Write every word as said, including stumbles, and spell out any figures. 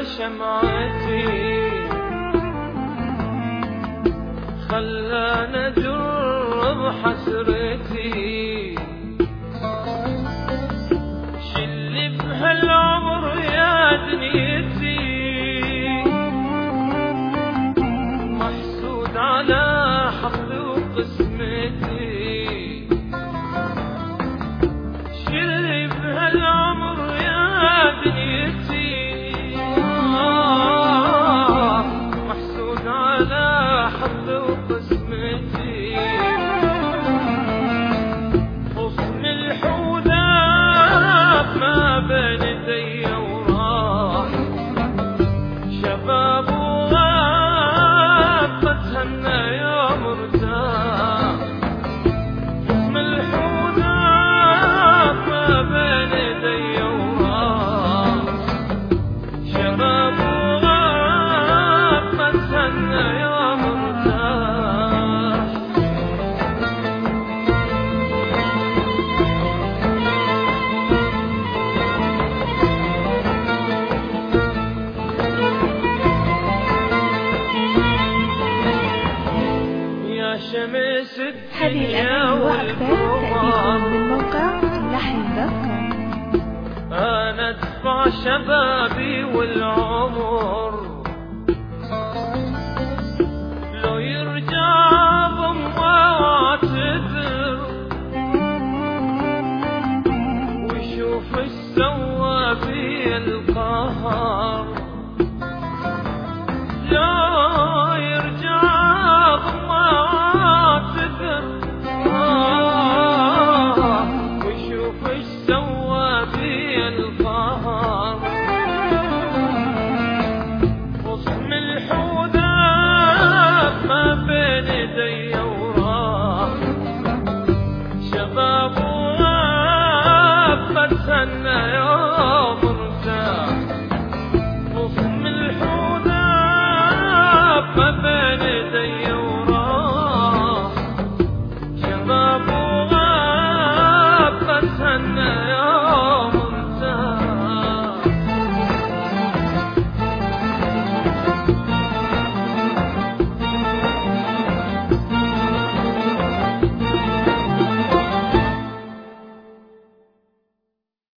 شمعتي خلاني أجرب حسرتي، شلي بهالعمر يا دنيتي محسود على حظي وقسمتي، شلي بهالعمر يا دنيتي محسود على حظي وقسمتي، غصن الحوذاء ما بين يدي وراح، شباب وغاب بتهنى يا مرتاح، غصن الحوذاء ما بين يدي وراح، شباب وغاب بتهنى يا شمس الدنيا والقمر من موقع لحن دوت كوم. أنا أدفع شبابي والعمر